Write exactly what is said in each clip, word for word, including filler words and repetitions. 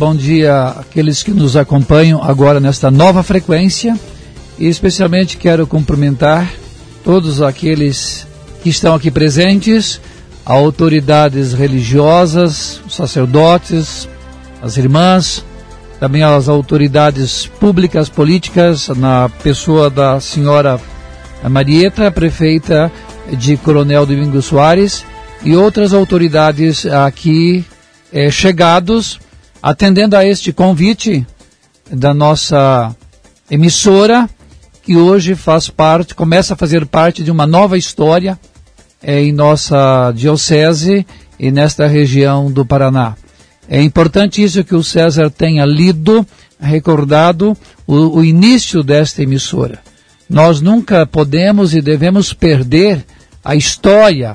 bom dia àqueles que nos acompanham agora nesta nova frequência, e especialmente quero cumprimentar todos aqueles que estão aqui presentes, autoridades religiosas, sacerdotes, as irmãs, também as autoridades públicas, políticas, na pessoa da senhora Marieta, prefeita de Coronel Domingos Soares, e outras autoridades aqui eh, chegados, atendendo a este convite da nossa emissora, que hoje faz parte, começa a fazer parte de uma nova história eh, em nossa diocese e nesta região do Paraná. É importante isso que o César tenha lido, recordado o, o início desta emissora. Nós nunca podemos e devemos perder a história,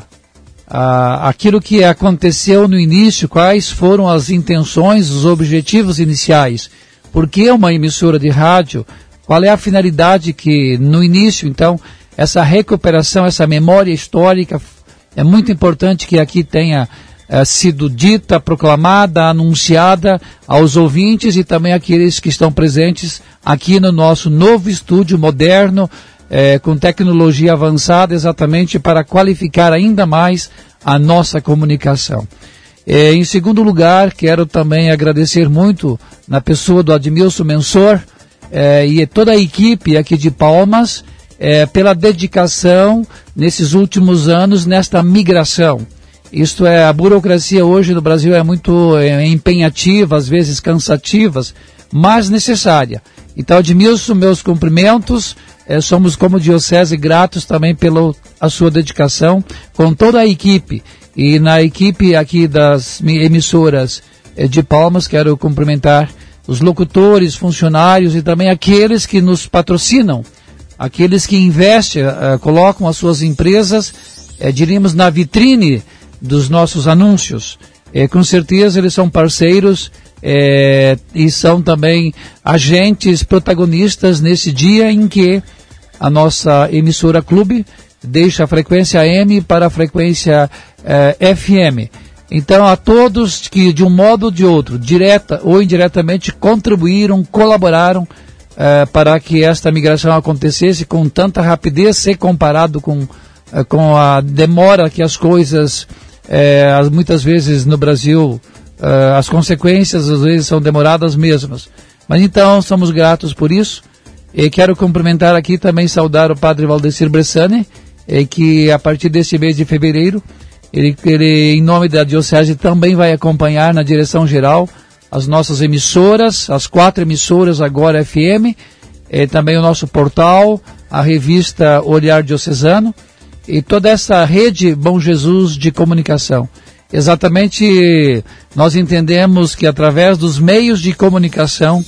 a, aquilo que aconteceu no início, quais foram as intenções, os objetivos iniciais. Por que uma emissora de rádio? Qual é a finalidade que no início, então, essa recuperação, essa memória histórica, é muito importante que aqui tenha é, sido dita, proclamada, anunciada aos ouvintes e também àqueles que estão presentes aqui no nosso novo estúdio moderno, é, com tecnologia avançada, exatamente para qualificar ainda mais a nossa comunicação. É, em segundo lugar, quero também agradecer muito na pessoa do Admilson Mensor é, e toda a equipe aqui de Palmas é, pela dedicação nesses últimos anos nesta migração. Isto é, a burocracia hoje no Brasil é muito é, empenhativa, às vezes cansativa, mas necessária. Então, Admilson, meus cumprimentos, é, somos como diocese gratos também pela a sua dedicação com toda a equipe. E na equipe aqui das emissoras é, de Palmas, quero cumprimentar os locutores, funcionários e também aqueles que nos patrocinam, aqueles que investem, uh, colocam as suas empresas, uh, diríamos, na vitrine dos nossos anúncios. Uh, com certeza eles são parceiros uh, e são também agentes protagonistas nesse dia em que a nossa emissora Clube deixa a frequência A M para a frequência uh, F M. Então, a todos que, de um modo ou de outro, direta ou indiretamente, contribuíram, colaboraram uh, para que esta migração acontecesse com tanta rapidez, se comparado com, uh, com a demora que as coisas, uh, muitas vezes no Brasil, uh, as consequências às vezes são demoradas mesmas. Mas então, somos gratos por isso. E quero cumprimentar aqui também, saudar o Padre Valdecir Bressani, eh, que a partir deste mês de fevereiro, Ele, ele, em nome da Diocese, também vai acompanhar na direção geral as nossas emissoras, as quatro emissoras agora F M, eh, também o nosso portal, a revista Olhar Diocesano e toda essa rede Bom Jesus de comunicação. Exatamente, nós entendemos que através dos meios de comunicação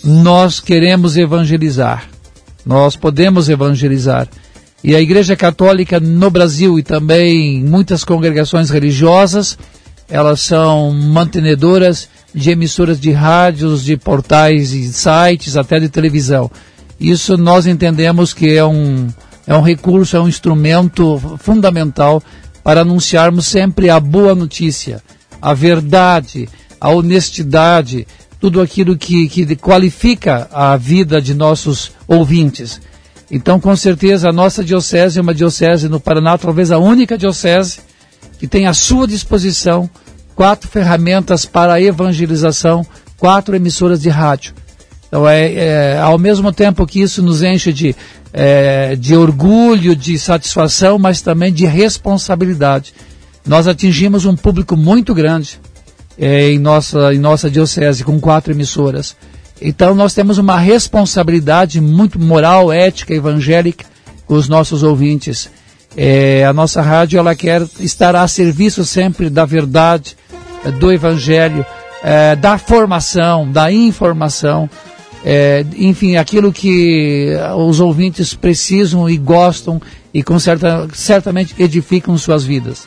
nós queremos evangelizar, nós podemos evangelizar. E a Igreja Católica no Brasil e também muitas congregações religiosas, elas são mantenedoras de emissoras de rádios, de portais e sites, até de televisão. Isso nós entendemos que é um, é um recurso, é um instrumento fundamental para anunciarmos sempre a boa notícia, a verdade, a honestidade, tudo aquilo que, que qualifica a vida de nossos ouvintes. Então, com certeza, a nossa diocese é uma diocese no Paraná, talvez a única diocese que tem à sua disposição quatro ferramentas para a evangelização, quatro emissoras de rádio. Então, é, é, ao mesmo tempo que isso nos enche de, é, de orgulho, de satisfação, mas também de responsabilidade. Nós atingimos um público muito grande é, em, nossa, em nossa diocese, com quatro emissoras. Então, nós temos uma responsabilidade muito moral, ética, evangélica com os nossos ouvintes. É, a nossa rádio, ela quer estar a serviço sempre da verdade, do evangelho, é, da formação, da informação, é, enfim, aquilo que os ouvintes precisam e gostam e com certa, certamente edificam suas vidas.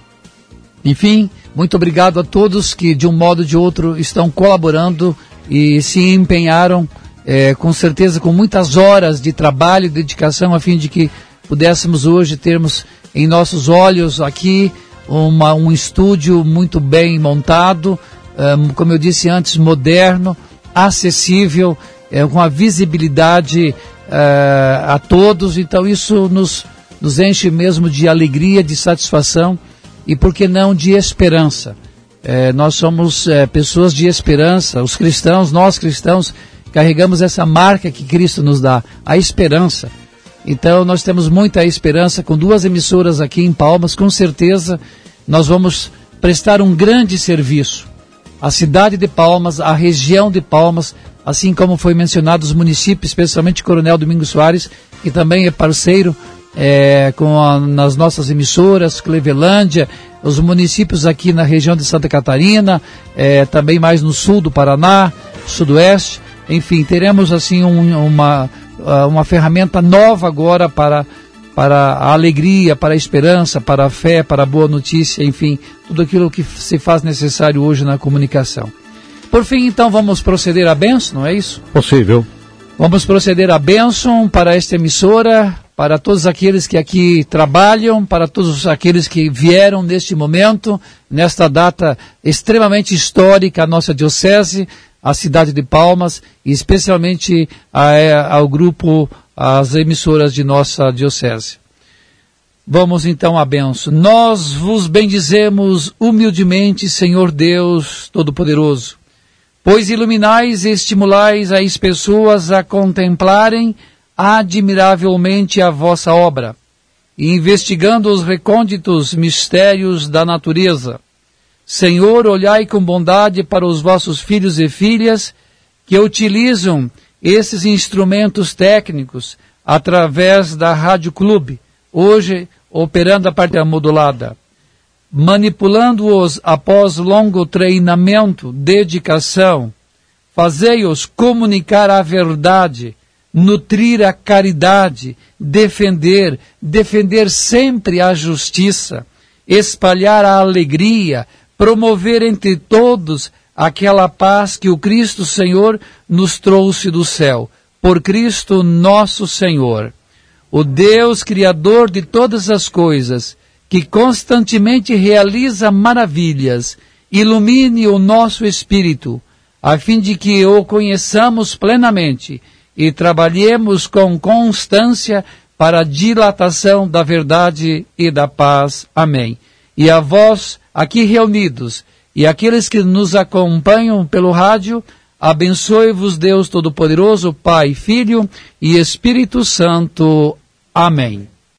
Enfim, muito obrigado a todos que de um modo ou de outro estão colaborando e se empenharam, é, com certeza, com muitas horas de trabalho e dedicação, a fim de que pudéssemos hoje termos em nossos olhos aqui uma, um estúdio muito bem montado, um, como eu disse antes, moderno, acessível, é, com a visibilidade uh, a todos. Então isso nos, nos enche mesmo de alegria, de satisfação e, por que não, de esperança. É, nós somos é, pessoas de esperança, os cristãos, nós cristãos, carregamos essa marca que Cristo nos dá, a esperança. Então nós temos muita esperança com duas emissoras aqui em Palmas. Com certeza nós vamos prestar um grande serviço à cidade de Palmas, à região de Palmas, assim como foi mencionado os municípios, especialmente Coronel Domingos Soares, que também é parceiro é, com a, nas nossas emissoras, Clevelândia, os municípios aqui na região de Santa Catarina, é, também mais no sul do Paraná, sudoeste. Enfim, teremos assim um, uma, uma ferramenta nova agora para, para a alegria, para a esperança, para a fé, para a boa notícia, enfim, tudo aquilo que se faz necessário hoje na comunicação. Por fim, então, vamos proceder à bênção, não é isso? Possível. Vamos proceder à bênção para esta emissora, para todos aqueles que aqui trabalham, para todos aqueles que vieram neste momento, nesta data extremamente histórica, a nossa diocese, a cidade de Palmas, e especialmente a, ao grupo, as emissoras de nossa diocese. Vamos então à bênção. Nós vos bendizemos humildemente, Senhor Deus Todo-Poderoso, pois iluminais e estimulais as pessoas a contemplarem admiravelmente a vossa obra, e investigando os recônditos mistérios da natureza. Senhor, olhai com bondade para os vossos filhos e filhas que utilizam esses instrumentos técnicos através da Rádio Clube, hoje operando a parte modulada, manipulando-os após longo treinamento, dedicação. Fazei-os comunicar a verdade, nutrir a caridade, defender, defender sempre a justiça, espalhar a alegria, promover entre todos aquela paz que o Cristo Senhor nos trouxe do céu. Por Cristo nosso Senhor, o Deus Criador de todas as coisas, que constantemente realiza maravilhas, ilumine o nosso espírito, a fim de que o conheçamos plenamente e trabalhemos com constância para a dilatação da verdade e da paz. Amém. E a vós, aqui reunidos, e aqueles que nos acompanham pelo rádio, abençoe-vos Deus Todo-Poderoso, Pai, Filho e Espírito Santo. Amém.